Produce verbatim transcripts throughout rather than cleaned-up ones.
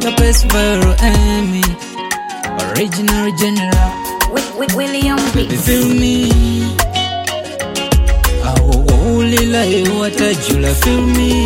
the best viral Emmy, original general. With, with William Baby, feel me. Awo wo lila e watajula, feel me.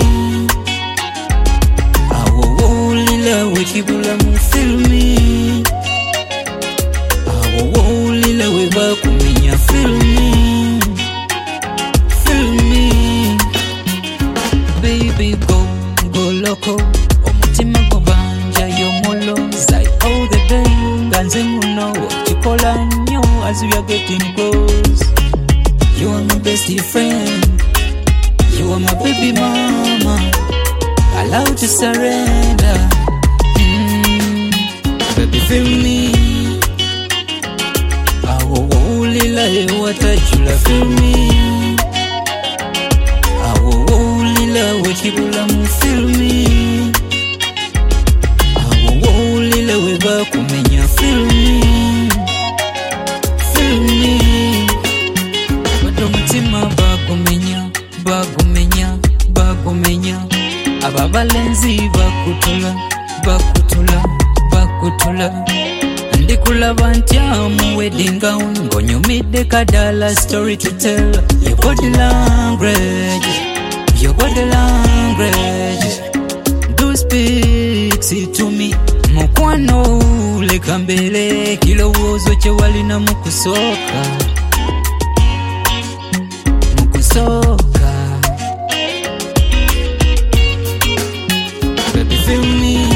Awo wo lila we kibula mu, feel me. Awo wo lila we bakumenya, feel me. Feel me. Baby, go, go loco. Omutima go banja yomolo. Zai all the day, ganze muno. Chikola nyo as we are getting close. You are my bestie friend. You are my baby mama. Allowed to surrender. Mm. Baby, feel me. Awo wo lila e watajula, feel me. Awo wo lila we kibula mu, feel me. Awo wo lila we bakumenya, feel me. Feel me. Bado mutima bagumenya, bagumenya, bagumenya. Aba balenzi bakutula, bakutula, bakutula. Ndikulaba ntya mu wedding gown, ngonyumidde kadala story to tell. Your body language, your body language do speak to me. Mukwano leka mbele, kilowoozo kye walina mukusooka, mukusooka. Baby, feel me.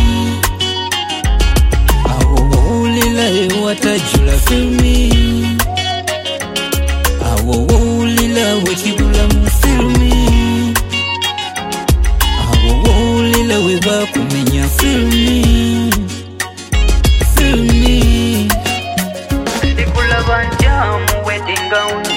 Awo wo lila e watajula, feel me. Awo wo lila we kibula mu, feel me. Awo wo lila we bakumenya, feel me. Feel me. Ndikulaba ntya mu wedding gown,